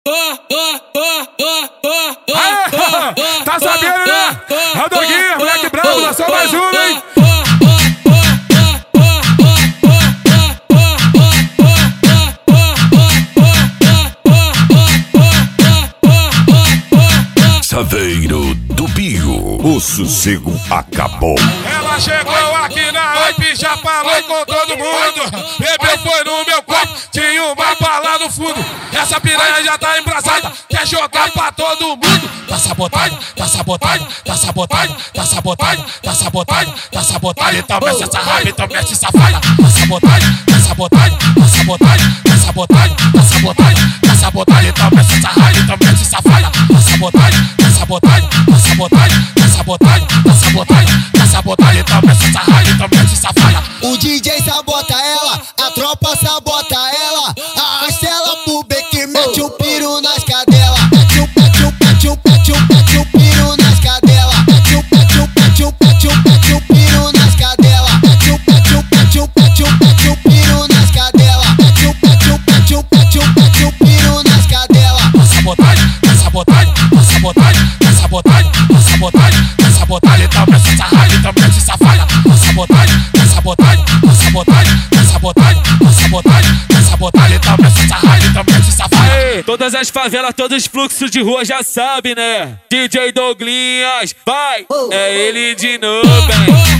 Tá sabendo, né? É o Doguinho, moleque bravo, lançou mais um, hein? Saveiro do Bio, o sossego acabou. Ela chegou aqui na hype, já falou com todo mundo. Bebeu foi no meu copo, tinha uma bala no fundo. Essa piranha já tá embrasada, quer jogar pra todo mundo. Tá sabotagem, tá sabotagem, tá sabotagem, tá sabotagem, tá sabotagem, tá sabotagem. Então mexe essa raiva, então mexe essa falha. Tá sabotagem, tá sabotagem, tá sabotagem, tá sabotagem, tá sabotagem, tá sabotagem. Então mexe essa raiva, então mexe essa falha. Tá sabotagem, tá sabotagem, tá sabotagem, tá sabotagem, tá sabotagem, tá sabotagem. Então mexe essa raiva, então mexe essa falha. O DJ sabota ela, a tropa sabota ela. Arrasta ela pro beco, mete um piro nas cadelas. Mete um piro nas cadelas. Mete um piro nas cadelas. Mete um piro nas cadelas. Mete um piro nas cadelas. Tá sabotagem, tá sabotagem, tá sabotagem, tá sabotagem, tá sabotagem, tá sabotagem. Então mexe essa raiva, então mexe essa falha. Tá sabotagem, tá sabotagem, tá sabotagem, tá sabotagem, tá sabotagem, tá sabotagem. Então mexe essa raiva, então mexe essa falha. Todas as favelas, todos os fluxos de rua já sabe, né? DJ Douglinhas, vai! É ele de novo, hein?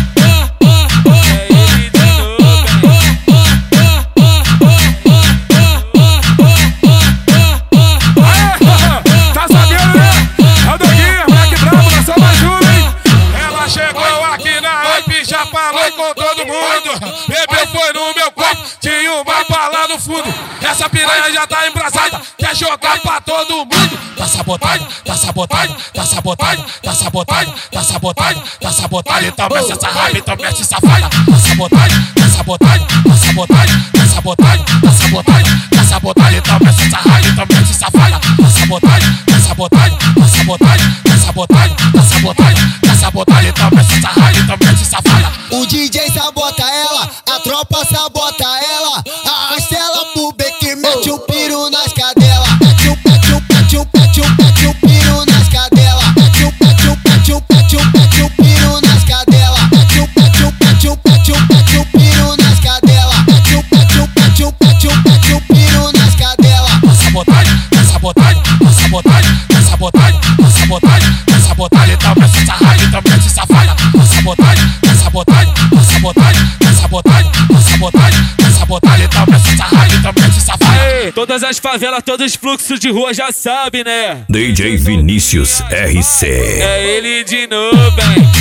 É ele de novo, hein? Tá sabendo, né? É o Doguinho, moleque bravo, lançou mais um, hein? Ela chegou aqui na hype, já falou com todo mundo. Bebeu foi no meu copo, tinha uma bala no fundo. Essa piranha já tá embrasada, quer jogar pra todo mundo. Tá sabotagem, tá sabotagem, tá sabotagem, tá sabotagem, tá sabotagem, tá sabotagem. Então mexe essa raiva, então mexe essa falha. Tá sabotagem, tá sabotagem, tá sabotagem, tá sabotagem, tá sabotagem, tá sabotagem. Então mexe essa raiva, então mexe essa falha. Tá sabotagem, tá sabotagem, tá sabotagem, tá sabotagem, tá sabotagem, tá sabotagem. Então mexe essa raiva, então mexe essa falha. O DJ sabota ela, a tropa sabota ela. Arrasta ela pro beco, mete um piro nas cadelas. Mete um piro nas cadelas. Mete um piro nas cadelas. Mete um piro nas cadelas. Mete um piro nas cadelas. Tá sabotagem, tá sabotagem, tá sabotagem, tá sabotagem, tá sabotagem, tá sabotagem. Então mexe essa raiva, então mexe essa falha. Tá sabotagem, tá sabotagem, tá sabotagem, tá sabotagem, tá sabotagem, tá sabotagem. Então mexe essa raiva, então mexe essa falha. Todas as favelas, todos os fluxos de rua já sabe, né? DJ Vinícius RC. É ele de novo, hein?